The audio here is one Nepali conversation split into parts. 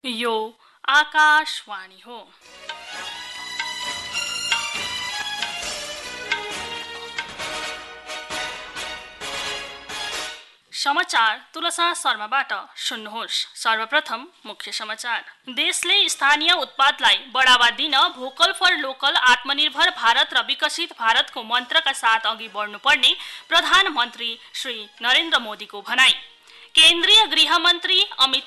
यो आकाशवाणी हो। समाचार तुलसा शर्माबाट सुन्नुहोस्। सर्वप्रथम मुख्य समाचार। देशले स्थानीय उत्पादलाई बढावा दिन भोकल फर लोकल, आत्मनिर्भर भारत र विकसित भारतको मन्त्रका साथ अघि बढ्नुपर्ने प्रधानमन्त्री श्री नरेन्द्र मोदीको भनाई। केन्द्रीय गृहमन्त्री अमित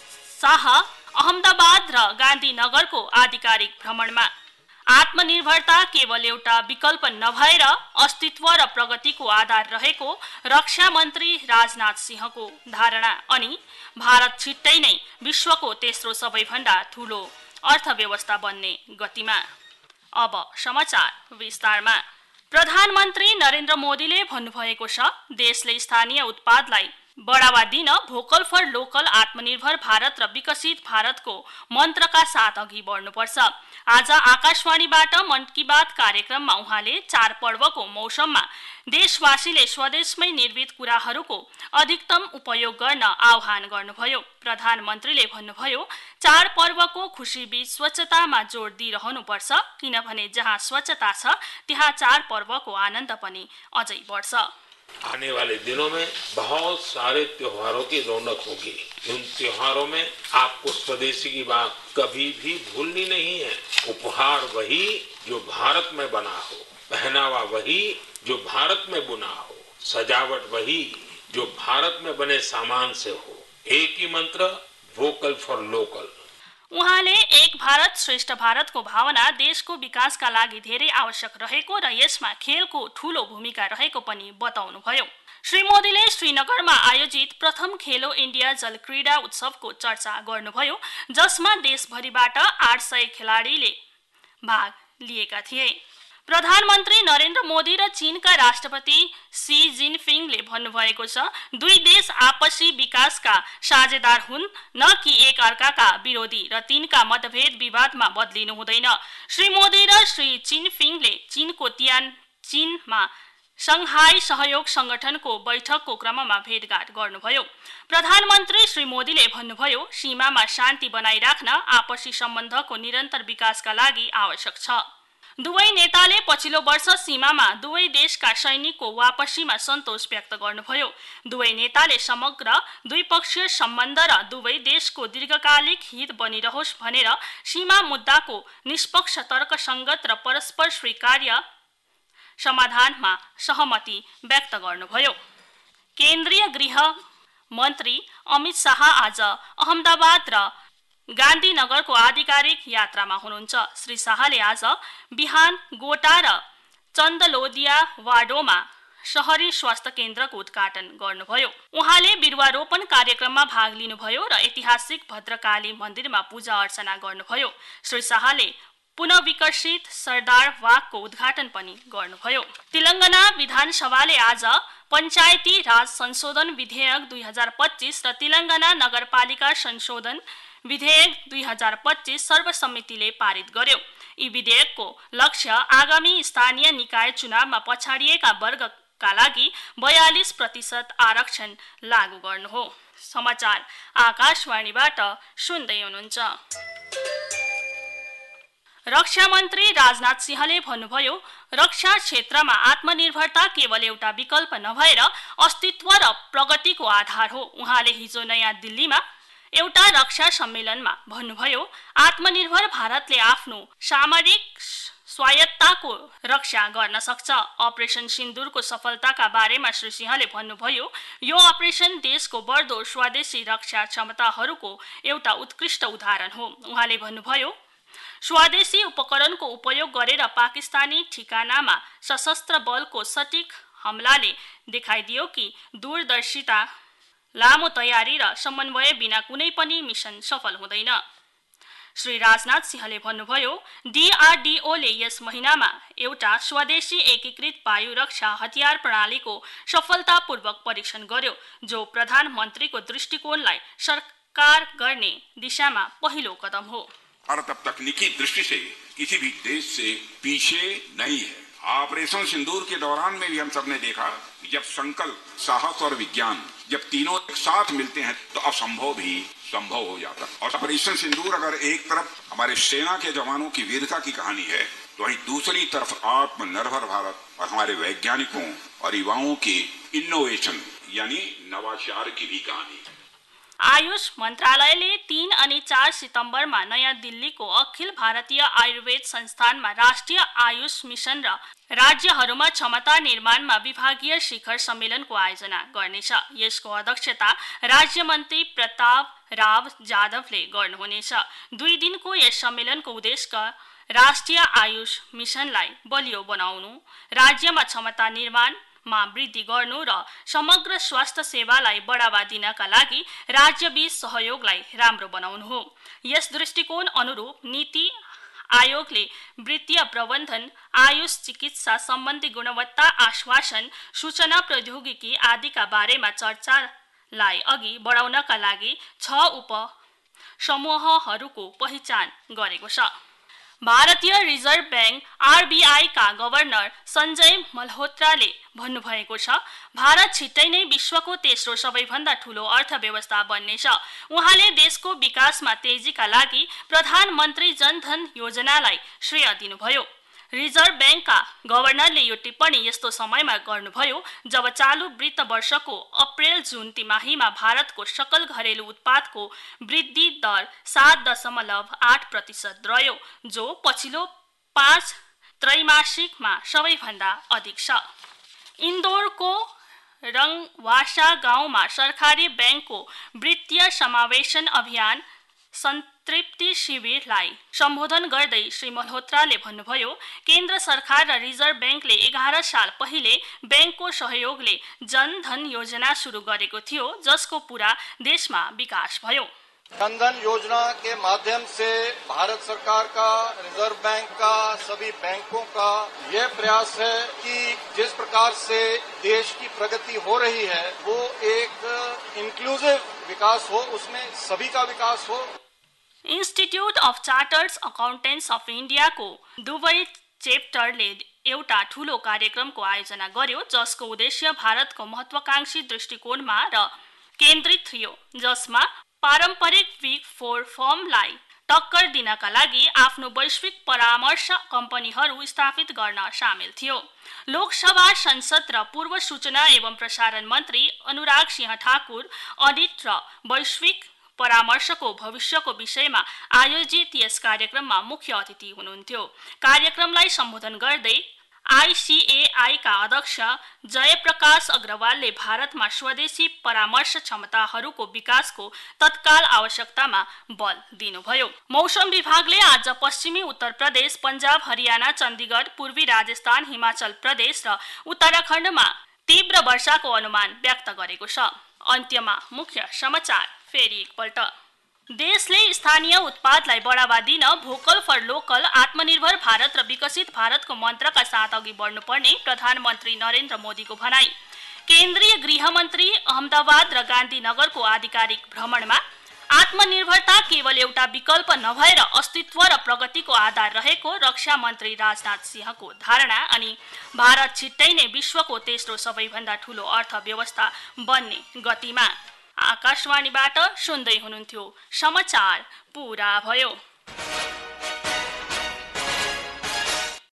शाह अहमदाबाद र गान्धीनगरको आधिकारिक भ्रमणमा। आत्मनिर्भरता केवल एउटा विकल्प नभएर अस्तित्व र प्रगतिको आधार रहेको रक्षा मन्त्री राजनाथ सिंहको धारणा। अनि भारत छिट्टै नै विश्वको तेस्रो सबैभन्दा ठूलो अर्थव्यवस्था बन्ने गतिमा। अब समाचार विस्तारमा। प्रधानमन्त्री नरेन्द्र मोदीले भन्नुभएको छ, देशले स्थानीय उत्पादलाई बढावा दिन भोकल फर लोकल, आत्मनिर्भर भारत र विकसित भारतको मन्त्रका साथ अघि बढ्नुपर्छ। आज आकाशवाणीबाट मन की बात कार्यक्रममा उहाँले चाडपर्वको मौसममा देशवासीले स्वदेशमै निर्मित कुराहरूको अधिकतम उपयोग गर्न आह्वान गर्नुभयो। प्रधानमन्त्रीले भन्नुभयो, चाडपर्वको खुशीबीच स्वच्छतामा जोड दिइरहनुपर्छ, किनभने जहाँ स्वच्छता छ त्यहाँ चाडपर्वको आनन्द पनि अझै बढ्छ। आने वाले दिनों में बहुत सारे त्योहारों की रौनक होगी। उन त्योहारों में आपको स्वदेशी की बात कभी भी भूलनी नहीं है। उपहार वही जो भारत में बना हो, पहनावा वही जो भारत में बुना हो, सजावट वही जो भारत में बने सामान से हो। एक ही मंत्र, वोकल फॉर लोकल। उहाँले एक भारत श्रेष्ठ भारतको भावना देशको विकासका लागि धेरै आवश्यक रहेको र यसमा खेलको ठूलो भूमिका रहेको पनि बताउनुभयो। श्री मोदीले श्रीनगरमा आयोजित प्रथम खेलो इन्डिया जल क्रीडा उत्सवको चर्चा गर्नुभयो, जसमा देशभरिबाट 800 खेलाडीले भाग लिएका थिए। प्रधानमन्त्री नरेन्द्र मोदी र चीनका राष्ट्रपति सी जिनपिङले भन्नुभएको छ, दुई देश आपसी विकासका साझेदार हुन्, न कि एक अर्काका विरोधी, र तिनका मतभेद विवादमा बदलिनु हुँदैन। श्री मोदी र श्री जिनपिङले चीनको तियानजिनमा संघाई सहयोग संगठनको बैठकको क्रममा भेटघाट गर्नुभयो। प्रधानमन्त्री श्री मोदीले भन्नुभयो, सीमामा शान्ति बनाइराख्न आपसी सम्बन्धको निरन्तर विकासका लागि आवश्यक छ। दुवै नेताले पछिल्लो वर्ष सीमामा दुवै देशका सैनिकको वापसीमा सन्तोष व्यक्त गर्नुभयो। दुवै नेताले समग्र द्विपक्षीय सम्बन्ध र दुवै देशको दीर्घकालिक हित बनिरहोस् भनेर सीमा मुद्दाको निष्पक्ष, तर्कसङ्गत र परस्पर स्वीकार्य समाधानमा सहमति व्यक्त गर्नुभयो। केन्द्रीय गृह मन्त्री अमित शाह आज अहमदाबाद र गान्धीनगरको आधिकारिक यात्रामा हुनुहुन्छ। श्री शाहले आज बिहान गोटा र चन्दलोदिया वार्डोमा शहरी स्वास्थ्य केन्द्रको उद्घाटन गर्नुभयो। उहाँले बिरुवारोपण कार्यक्रममा भाग लिनुभयो र ऐतिहासिक भद्रकाली मन्दिरमा पूजा अर्चना गर्नुभयो। श्री शाहले पुनः विकसित सरदार बागको उद्घाटन पनि गर्नुभयो। तेलंगाना विधानसभाले आज पञ्चायती राज संशोधन विधेयक 2025 र तेलंगाना नगरपालिका संशोधन विधेयक 2025 सर्वसम्मतिले पारित गर्यो। यी विधेयकको लक्ष्य आगामी स्थानीय निकाय चुनावमा पछाडिएका वर्गका लागि 42% आरक्षण लागू गर्नु हो। समाचार आकाशवाणीबाट सुन्दै हुनुहुन्छ। रक्षा मन्त्री राजनाथ सिंहले भन्नुभयो, रक्षा क्षेत्रमा आत्मनिर्भरता केवल एउटा विकल्प नभएर अस्तित्व र प्रगतिको आधार हो। उहाँले हिजो नयाँ दिल्लीमा एउटा रक्षा सम्मेलनमा भन्नुभयो, आत्मनिर्भर भारतले आफ्नो सामरिक स्वायत्तताको रक्षा गर्न सक्छ। अपरेसन सिन्दुरको सफलताका बारेमा श्री सिंहले भन्नुभयो, यो अपरेसन देशको बढ्दो स्वदेशी रक्षा क्षमताहरूको एउटा उत्कृष्ट उदाहरण हो। उहाँले भन्नुभयो, स्वदेशी उपकरणको उपयोग गरेर पाकिस्तानी ठिकानामा सशस्त्र बलको सटिक हमलाले देखाइदियो कि दूरदर्शिता, लामो तयारी र समन्वय बिना कुनै पनि मिसन सफल हुँदैन। श्री राजनाथ सिंहले भन्नुभयो, DRDOले यस महिनामा एउटा स्वदेशी एकीकृत वायु रक्षा हतियार प्रणालीको सफलतापूर्वक परीक्षण गर्यो, जो प्रधानमन्त्रीको दृष्टिकोणलाई साकार गर्ने दिशामा पहिलो कदम हो। भारत अब तकनीकी दृष्टि से किसी भी देश से पीछे नहीं है। ऑपरेशन सिंदूर के दौरान में भी हम सबने देखा जब संकल्प, साहस और विज्ञान जब तीनों एक साथ मिलते हैं तो असंभव भी संभव हो जाता है। और ऑपरेशन सिंदूर अगर एक तरफ हमारे सेना के जवानों की वीरता की कहानी है, तो वहीं दूसरी तरफ आत्मनिर्भर भारत और हमारे वैज्ञानिकों और युवाओं की इनोवेशन यानी नवाचार की भी कहानी। आयुष मन्त्रालयले 3 अनि 4 सितम्बरमा नयाँ दिल्लीको अखिल भारतीय आयुर्वेद संस्थानमा राष्ट्रिय आयुष मिशन र राज्यहरूमा क्षमता निर्माणमा विभागीय शिखर सम्मेलनको आयोजना गर्नेछ। यसको अध्यक्षता राज्य मन्त्री प्रताप राव जाधवले गर्नुहुनेछ। 2 दिनको यस सम्मेलनको उद्देश्य राष्ट्रिय आयुष मिशनलाई बलियो बनाउनु, राज्यमा क्षमता निर्माणमा वृद्धि गर्नु र समग्र स्वास्थ्य सेवालाई बढावा दिनका लागि राज्यबीच सहयोगलाई राम्रो बनाउनु हो। यस दृष्टिकोण अनुरूप नीति आयोगले वित्तीय प्रबन्धन, आयुष चिकित्सा सम्बन्धी गुणवत्ता आश्वासन, सूचना प्रौद्योगिकी आदिका बारेमा चर्चालाई अघि बढाउनका लागि 6 उप समूहहरूको पहिचान गरेको छ। भारतीय रिजर्भ बैंक आरबीआई का गभर्नर संजय मल्होत्राले भन्नुभएको छ, भारत छिट्टै नै विश्वको तेस्रो सबैभन्दा ठूलो अर्थव्यवस्था बन्नेछ। उहाँले देशको विकासमा तेजीका लागि प्रधानमन्त्री जनधन योजनालाई श्रेय दिनुभयो। रिजर्भ बैंकका गभर्नरले यो टिप्पणी यस्तो समयमा गर्नुभयो जब चालू वित्त वर्षको अप्रेल-जून तिमाहीमा भारतको सकल घरेलु उत्पादको वृद्धि दर 7.8% रह्यो, जो पछिल्लो 5 त्रैमासिकमा सबैभन्दा अधिक छ। इन्दौरको रङवासा गाउँमा सरकारी बैंकको वित्तीय समावेशन अभियान संतृप्ति शिविरलाई सम्बोधन गर्दै श्री मल्होत्राले भन्नुभयो, केन्द्र सरकार र रिजर्भ बैंकले 11 साल पहिले बैंकको सहयोगले जनधन योजना सुरु गरेको थियो, जसको पूरा देशमा विकास भयो। जनधन योजना के माध्यम से भारत सरकार का, रिजर्व बैंक का, सभी बैंकों का यह प्रयास है कि जिस प्रकार से देश की प्रगति हो रही है वो एक इंक्लूसिव विकास हो, उसमें सभी का विकास हो। Institute of chartered accountants of इन्डियाको दुबई चेप्टरले एउटा ठूलो कार्यक्रमको आयोजना गर्यो, जसको उद्देश्य भारतको महत्वाकांक्षी दृष्टिकोणमा र केन्द्रित थियो, जसमा पारम्परिक बिग फोर फर्मलाई टक्कर दिनका लागि आफ्नो वैश्विक परामर्श कम्पनीहरू स्थापित गर्न सामेल थियो। लोकसभा, संसद र पूर्व सूचना एवं प्रसारण मन्त्री अनुराग सिंह ठाकुर अडिट र वैश्विक परामर्शको भविष्यको विषयमा आयोजित यस कार्यक्रममा मुख्य अतिथि हुनुहुन्थ्यो। कार्यक्रमलाई सम्बोधन गर्दै आईसीएआई का अध्यक्ष जयप्रकाश अग्रवालले भारतमा स्वदेशी परामर्श क्षमताहरूको विकासको तत्काल आवश्यकतामा बल दिनुभयो। मौसम विभागले आज पश्चिमी उत्तर प्रदेश, पंजाब, हरियाणा, चण्डीगढ, पूर्वी राजस्थान, हिमाचल प्रदेश र उत्तराखण्डमा तीव्र वर्षाको अनुमान व्यक्त गरेको छ। अन्त्यमा मुख्य समाचार फेरि एकपल्ट। देशले स्थानीय उत्पादलाई बढावा दिन भोकल फर लोकल, आत्मनिर्भर भारत र विकसित भारतको मन्त्रका साथ अघि बढ्नुपर्ने प्रधानमन्त्री नरेन्द्र मोदीको भनाई। केन्द्रीय गृहमन्त्री अहमदाबाद र गान्धीनगरको आधिकारिक भ्रमणमा आत्मनिर्भरता केवल एउटा विकल्प नभएर अस्तित्व र प्रगतिको आधार रहेको रक्षा मन्त्री राजनाथ सिंहको धारणा। अनि भारत छिट्टै नै विश्वको तेस्रो सबैभन्दा ठूलो अर्थव्यवस्था बन्ने गतिमा। आकाशवाणीबाट सुन्दै हुनुहुन्थ्यो। समाचार पूरा भयो।